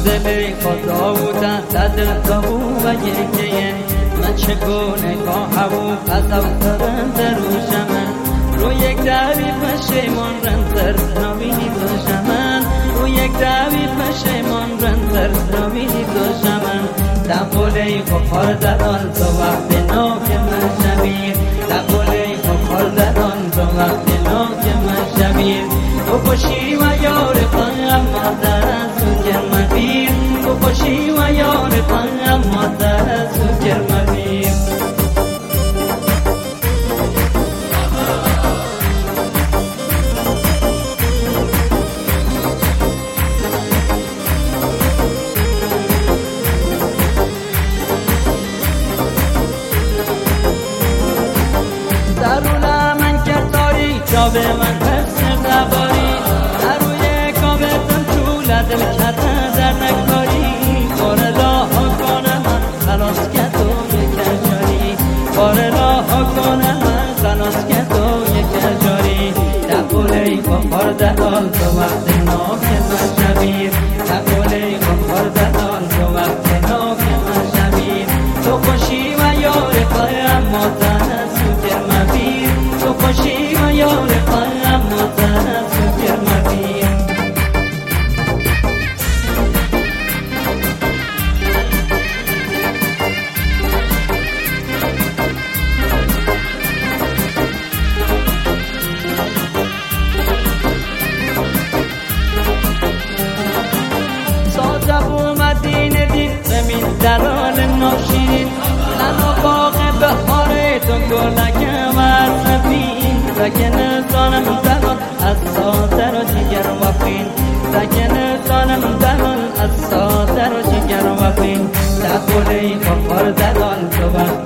دل خدا بودن دل تابو و یکیه من چگونه خواهم قصفترم در روشمن رو یک دعوی پشیمان رنتر نامینی دوشمن رو یک دعوی پشیمان رنتر نامینی دوشمن دقوله بخار دران تو وقت ناک من شمیر دقوله بخار دران تو وقت ناک من شمیر تو خوشی و یار قلم مادر از تو گرم بیر تو خوشی و یار قلم مادر از تو گرم بیر درون من کرداری جاب من پس نباری در روی کابتم چوله دل کردن در نکاری بارلا ها کنه من خلاص که تو یک جاری بارلا ها کنه من خلاص که تو یک جاری دقوله بخار دلال تو وقت ناک من شبیر دقوله بخار دلال تو وقت ناک من شبیر تو خوشی و یار قایم مادر تو خوشی و یار قلم مادر از تو گرم بیر ساده و مدینه دین زمین درال ناشین لنا باغ بهاره تو گلک ورزبین سکن سانم دلال از سادر و جگر وفین سکن سانم دلال از سادر و جگر وفین دقوله بخار دلال تو وقت